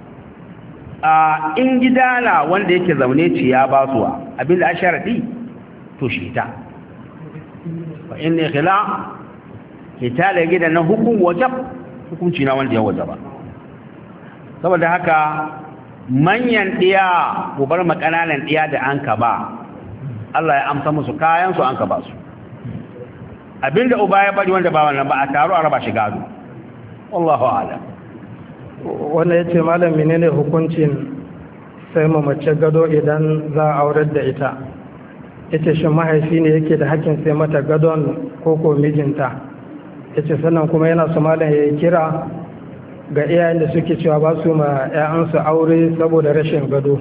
in gida na wanda yake zaune ce ya ba suwa abinda a sharadi to shi ta fa inna khila kitala gida na hukum wajab hukunci na wanda ya wajaba saboda haka manyan ɗiya ku bar makananan ɗiya da an ka ba Allah ya amsa musu kayansu an ka ba su abinda uba ya bari wanda ba wannan ba a taro a raba shi gado wallahu a'lam wanda ya ce malam menene hukuncin sai mu mace gado idan za a aurar da ita yace shin mahaifi ne yake da hakkin sai mata gadon koko mijinta, yace sannan kuma yana so malam ya kira ga iyayen da suke cewa ba su ma 'ya'yansu aure saboda rashin gado.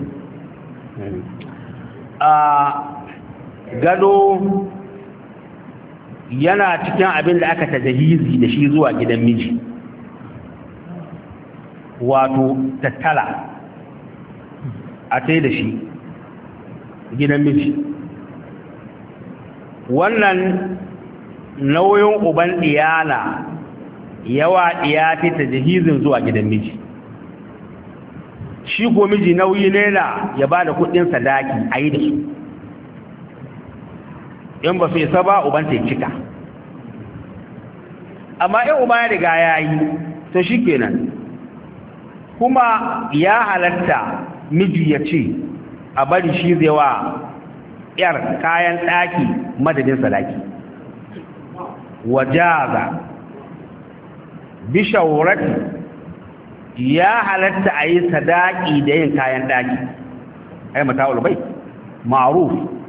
Gado yana cikin abin da aka tajahizi da shi zuwa gidan miji, wato tattala a tai da shi gidan miji. Wannan nauyin uban diyana yawa diya ta tajahizin zuwa gidan miji, shi ko miji nauyi ne na ya ba da kudin sadaki a yi da su, in ba su isa ba uban ta cika. Amma in uba ya riga ya yi to shi kenan, kuma ya halatta miji ya ce a bari shi zai wa yar kayan ɗaki madadin sadaki. Wajaza bishawarati ya halatta a yi sadaki da yin kayan ɗaki, ai mata'ul bai ma'ruf.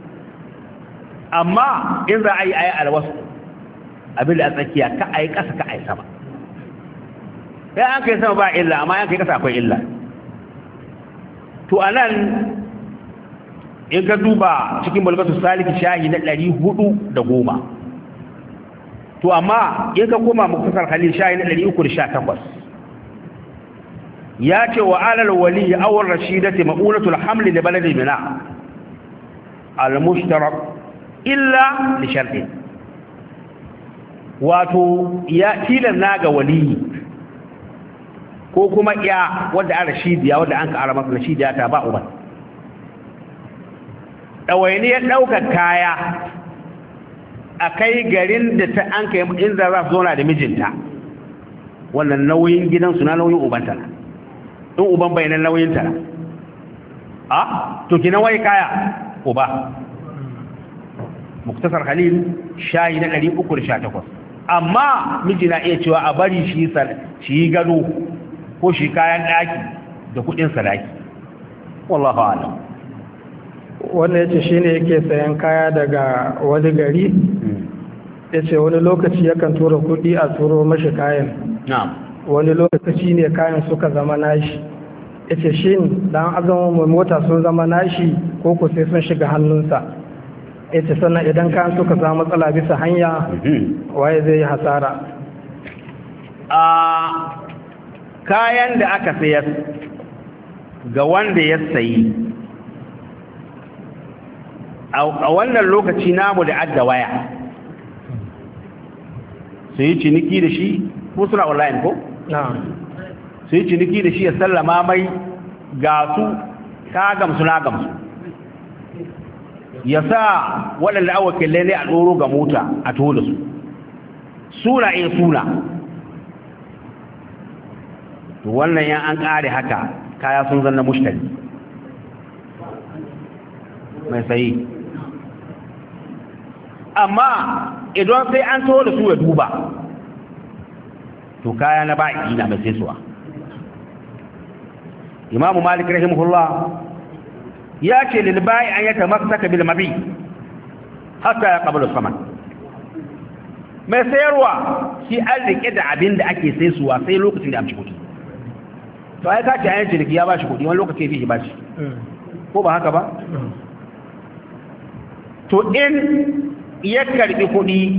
Amma in za a yi alwasu abin da a tsakiya, ka a yi ƙasa ka a yi sama. Ya an kai sama ba illa, amma yan kai ƙasa akwai illa. To a nan in ka duba cikin bulgatu saliki shahi na 410, to amma in ka koma muktasar halil shahi na 318, ya ce wa alal wali awar rashidati ma'unatul hamli da baladil mina al-mushtarak illa li sharti. Wato ya tilanna ga wali ko kuma iya wadda a rashidiya, wadda an ka ara masa rashidiya ta ba uban, ɗawainiyar ɗaukar kaya a kai garin da ta an kai in za su zauna da mijinta, wannan nauyin gidansu na nauyin ubanta na, in uban bayanan nauyinta na to kinan wai kaya uba. Muktasar Khalil shayi na 318. Amma miji na iya cewa a bari shi gado ko shi kayan ɗaki da kuɗin sadaki. Wallahu a'lam. Wanda ya ce shi ne yake sayan kaya daga wani gari, ya ce wani lokaci yakan tura kuɗi a turo mashi kayan, wani lokaci ne kayan suka zama nashi. Ya ce shi dan azama mai mota sun zama nashi ko ku sai sun shiga hannunsa. Ya ce sannan idan kayan suka samu matsala bisa hanya waye zai yi hasara. Kayan da aka sayar ga wanda ya sayi a wannan lokaci namu da adda waya, su yi ciniki da shi, ko suna online ko? Su yi ciniki da shi ya sallama mai ga su, ka gamsu na gamsu, ya sa waɗanda awakilai ne a ɗoro ga mota a to da su, suna in suna. Wannan yan an ƙare haka kaya sun zanna mushtari mai sayi. Amma idan sai an taho da su ya duba, to kaya na ba'i na mai saisuwa. Imamu Malik rahimahullah ya ce lil ba'i an yatamassaka bil mabi hatta ya qabala saman. Mai sayarwa shi an rike da abin da ake saisuwa sai lokacin da amshi kuɗi. To ai ka ce an ciniki ya bashi kuɗi, wani lokaci ya bashi, ko ba haka ba? To in ya karbi kuɗi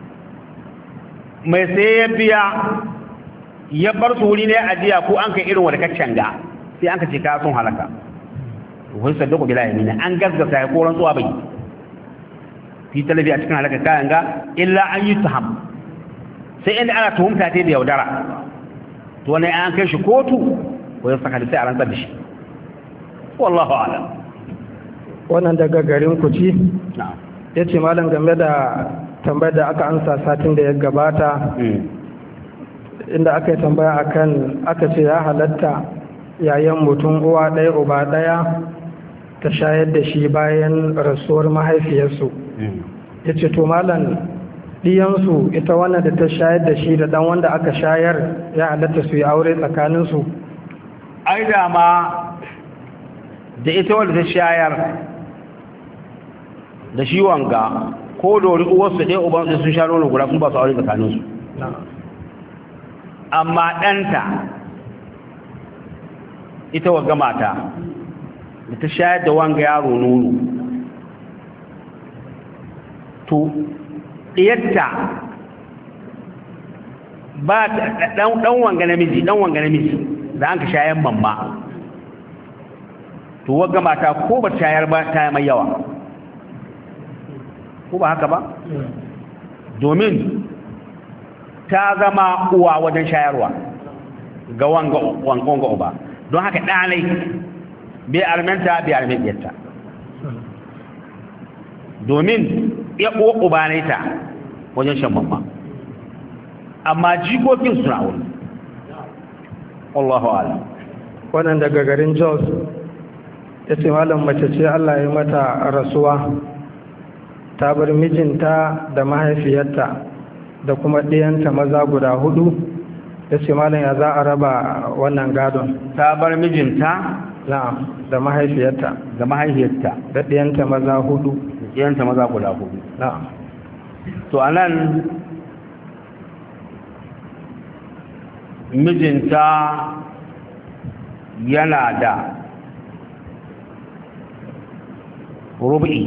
mai sai ya biya ya bar su wuri ne ajiya, ko an kai irin wanda kaccen ga sai an ka ce ka sun halaka, wani sadako bila yamina an gaggasa ya koran tsuwa bai fi talabi a cikin halaka kayan ga illa an yi tuham, sai inda ana tuhumta ta da yaudara, to wani an kai shi kotu ko ya saka da sai a rantsar da shi. Wallahu a'lam. Wannan daga garin Kuci ya ce malam game da tambayar da aka ansa satin da ya gabata, inda aka yi tambaya akan aka ce ya halatta yayan mutum uwa ɗaya uba ɗaya ta shayar da shi bayan rasuwar mahaifiyarsu. Ya ce to malam ɗiyansu ita wannan da ta shayar da shi da ɗan wanda aka shayar ya halatta su yi aure tsakaninsu? Ai dama da ita wanda ta shayar da shi wanga ko dori uwarsu ɗaya ubansu sun sha nono guda sun ba su aure tsakaninsu amma ɗanta ita wagga mata da ta shayar da wanga yaro nono to ɗiyarta ba ɗan wanga namiji da an ka shayar mamma to wagga mata ko ba shayar ba ta mai yawa ko ba haka ba domin ta zama uwa wajen shayarwa ga wanga uba don haka ɗanai bai armenta bai armenta domin ya uwa uba ne ta wajen shan mamma amma jikokin suna wuri Allahu ala wannan daga garin Jos ya ce malam mace ce Allah ya mata rasuwa ta bar mijinta da mahaifiyarta da kuma ɗiyanta maza guda 4 ya ce malam ya za a raba wannan gadon ta bar mijinta da mahaifiyarta da ɗiyanta maza 4 ɗiyanta maza guda 4 to anan mijinta yana da rubu'i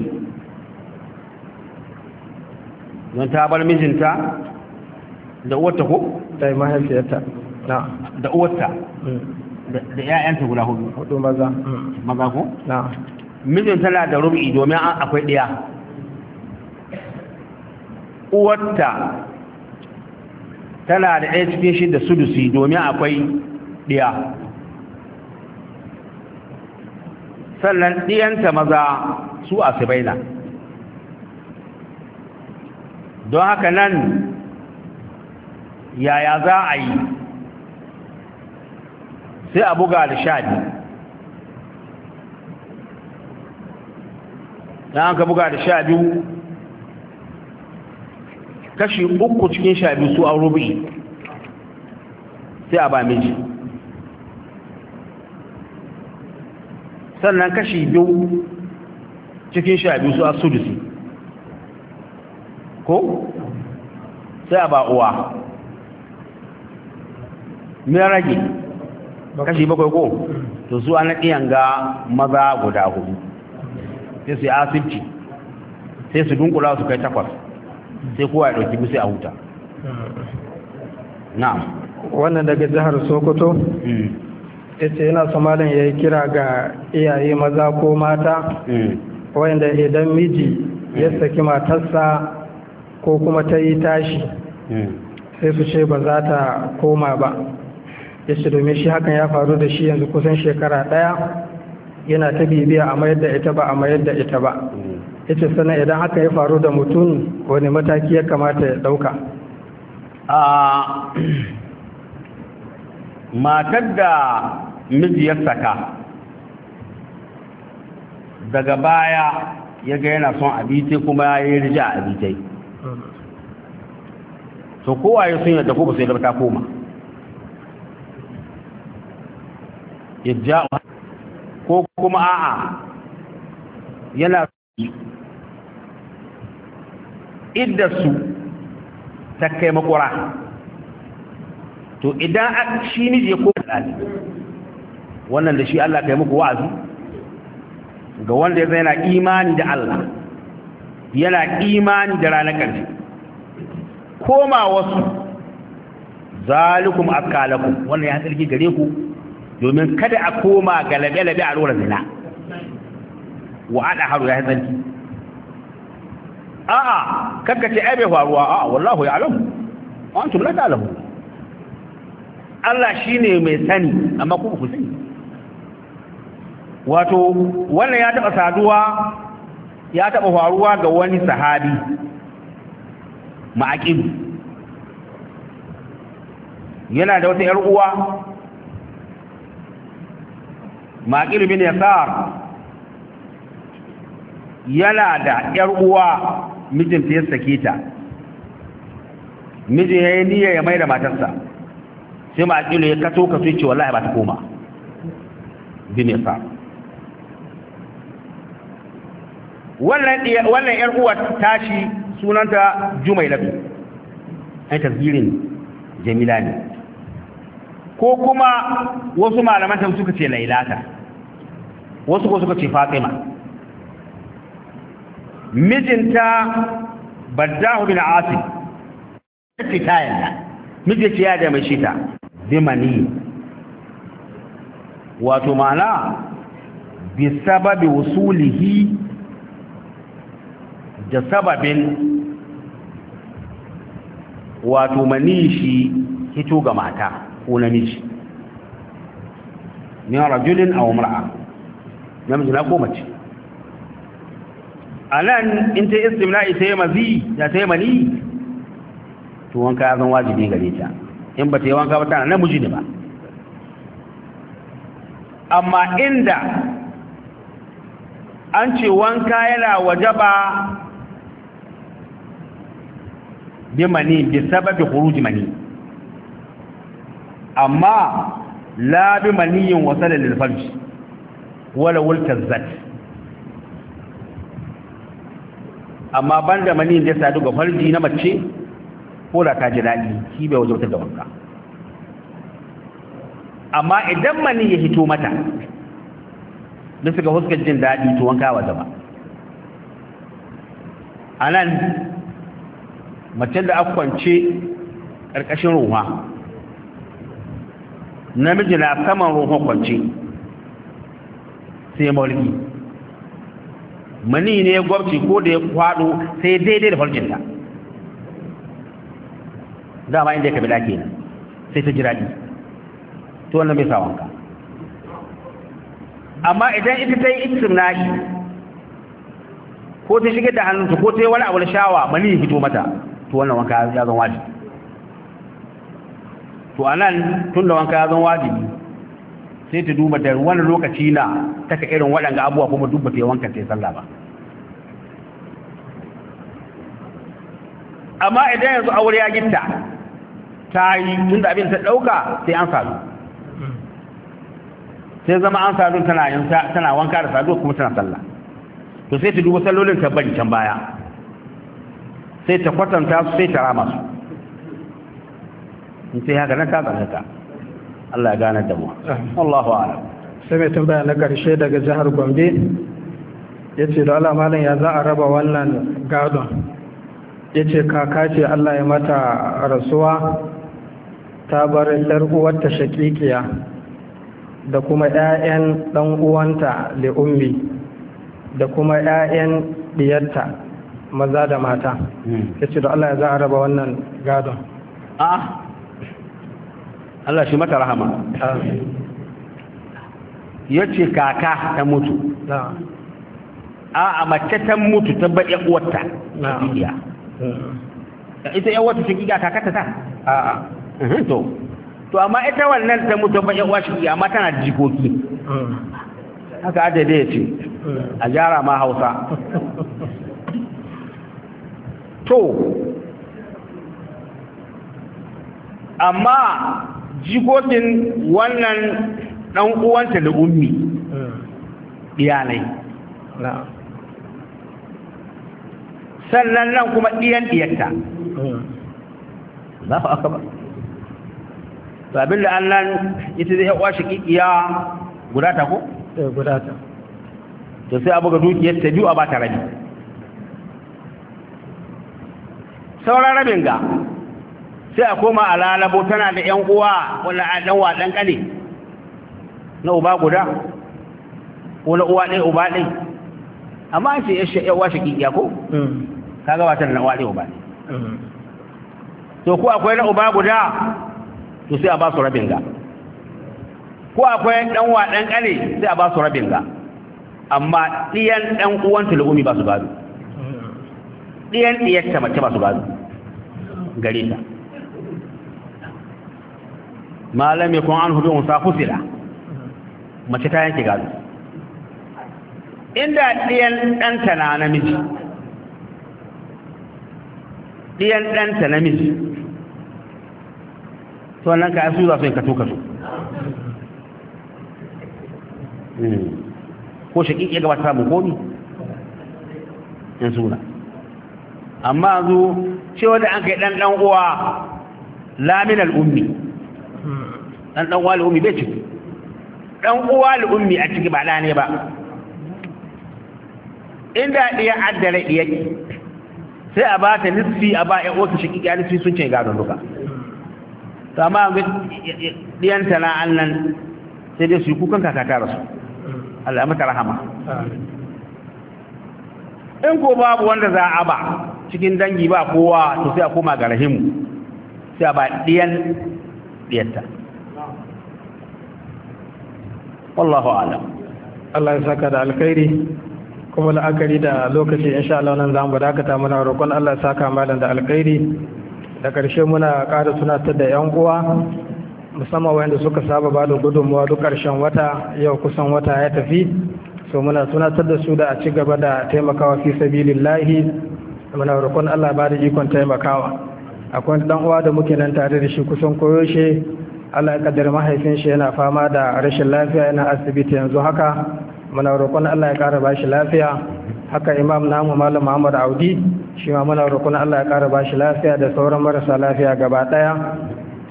don ta bar mijinta da uwarta ko? da mahaifiyarta da uwarta da ‘ya'yanta guda 4 maza maza ko? mijinta na da rubu'i domin akwai ɗaya uwarta tana da ɗaya cikin shi da sudusi domin akwai ɗiya sannan ɗiyanta maza su asibaina don haka nan yaya za a yi sai a buga da 12 don haka buga da 12 kashi 3 cikin 12 su an rubi sai a ba miji sannan kashi 2 cikin 12 su a sudusi ko sai a ba uwa me rage kashi 7 ko to su an ɗiyan ga maza guda 4 sai su yi asibci sai su dunkula su kai 8 sai kowa ya ɗauki sai a huta na'am wannan daga jihar Sokoto yace yana so malam yayi kira ga iyaye maza ko mata wanda idan miji ya saki matarsa ko kuma ta yi tashi sai su ce ba za ta koma ba yace domin shi hakan ya faru da shi yanzu kusan shekara 1 yana ta bibiya a mayar da ita ba a mayar da ita ba yace sannan idan haka ya faru da mutum wani mataki ya kamata ya dauka matar da miji ya saka daga baya ya ga yana son abitai kuma ya yi rija a abitai to kowa ya sun yadda ko ba sai da ta koma ya ko kuma a'a yana idda su ta kai makwara to idan shi ne ya koma ɗali wannan da shi Allah kai muku wa'azi ga wanda ya yana imani da Allah yana imani da ranar ƙarshe koma wasu zalikum akalakum wannan ya tsarki gare ku domin kada a koma galabe-labe a lura zina wa ada haru ya tsarki a'a kakkace ai bai faruwa a'a wallahu ya'lamu wa antum la ta'lamun Allah shine mai sani amma ku ku sani wato wannan ya taba saduwa ya taba faruwa ga wani sahabi ma'aqib yana da wata yar uwa ma'aqil bin yasar yana da yar uwa mijinta ya sake ta mijin yayi niyya ya mai da matarsa sai ma'aqil ya kato ce wallahi ba ta koma bin yasar wannan ‘yar uwar tashi sunanta Jumailatu, ai tasgirin Jamila ne, ko kuma wasu malaman suka ce Lailata, wasu ko suka ce Fatima. Mijinta Baddahu bin Asim, ce ta yalla, mijinta ya da mai shita, bimani, wato ma'ana, bi sababi wusulihi da sababin wato manishi hito ga mata ko namiji min rajulin aw mar'a namiji na ko mace anan in ta istimna'i sai mazi da sai mani to wanka ya zan wajibi gare ta in ba ta yi wanka ba tana namiji ne ba amma inda an ce wanka yana wajaba bi mani bi sababi khuruj mani amma la bi maniyin wasala lil farj wala waltazzat amma banda maniyin da sadu ga farji na mace ko da ta ji dadi shi bai wajabta da wanka amma idan mani ya hito mata da suka huskar jin dadi to wanka wajaba anan mace da aka kwance ƙarƙashin ruwa namiji na saman ruwan kwance sai mawarki mani ne gwabci ko da ya kwado sai daidai da farjinta dama inda ya kabi da kenan sai ta jiraɗi to wannan bai sa wanka amma idan ita ta yi istimna'i ko ta shiga da hannunta ko ta yi wani abu da shawa mani ya fito mata to wannan wanka ya zan wajibi to anan tunda wanka ya zan wajibi sai ta duba da wani lokaci na taka irin waɗanga abubuwa kuma duba ta yi wanka ta yi sallah ba amma idan yanzu aure ya gitta ta yi tunda abin ta ɗauka sai an sadu sai zama an sadu tana wanka da sadu kuma tana sallah to sai ta duba sallolin ta bari can baya sai ta kwatanta su sai ta rama su in sai haka nan ta tsallaka Allah ya gane da mu Allahu a'lam sai mai tambaya na karshe daga jihar Gombe yace da Allah malam ya za a raba wannan gadon yace kaka ce Allah ya mata rasuwa ta bar yar uwarta shakikiya da kuma ƴaƴan dan uwanta li ummi da kuma ƴaƴan diyarta maza da mata ya ce da Allah ya za a raba wannan gadon Allah shi mata rahama ya ce kaka ta mutu a mace ta mutu ta baɗe uwarta shakikiya ita yan wata shakikiya kakata ta to amma ita wannan ta mutu baɗe uwa shakikiya amma tana jikoki haka adade ya ce a gyara ma Hausa to amma jikokin wannan dan uwanta da ummi iyalai sannan nan kuma diyan diyarta ba fa aka ba to abinda Allah ita zai yawa shi kikiya guda ta ko guda ta to sai abu ga dukiyar ta biyu a ba ta rabi sauran rabin ga sai a koma a lalabo tana da ‘yan uwa wanda a ɗan waɗan ƙane na uba guda ko na uwa ɗai uba ɗai amma an ce ‘yan uwa shi ƙiƙiya ko? ka gabatar na uwa ɗai uba ɗai to ko akwai na uba guda to sai a ba su rabin ga ko akwai ɗan waɗan ƙane sai a ba su rabin ga amma ɗiyan ɗan uwan tulumi ba su gado ɗiyan ɗiyarta mace ba su gado gare ta malam ya kun an hudu unsa fusila mace ta yanke gado inda ɗiyan ɗanta na namiji ɗiyan ɗanta namiji to wannan ka yasu za su yi kato-kato ko shaƙiƙi ya gabata samun komi in suna amma zu cewa da an kai dan uwa lamin al'ummi dan uwa al'ummi bai ciki dan uwa al'ummi a ciki ba da ne ba inda ɗiya addare ɗiya sai a ba ta nisfi a ba ya otu shi kika nisfi sun ce gadon duka to amma ɗiyanta na annan sai dai su yi kukan kaka ta rasu Allah ya mata rahama in ko babu wanda za a ba cikin dangi ba kowa to sai a koma ga rahimu sai a ba ɗiyanta wallahu alam. Allah ya saka da alkhairi kuma la'akari da lokaci insha Allah nan zamu dakata muna roƙon Allah ya saka malam da alkhairi da ƙarshe muna ƙara tunatar da ƴan uwa musamman wanda suka saba ba da gudunmuwa duk ƙarshen wata yau kusan wata ya tafi so muna tunatar da su da a ci gaba da taimakawa fi sabilillahi muna roƙon Allah ba da ikon taimakawa akwai dan uwa da muke nan tare da shi kusan koyoshe Allah ya kaddara mahaifin shi yana fama da rashin lafiya yana asibiti yanzu haka muna roƙon Allah ya ƙara bashi lafiya haka imam namu malam Muhammad Audi shi ma muna roƙon Allah ya ƙara bashi lafiya da sauran marasa lafiya gaba ɗaya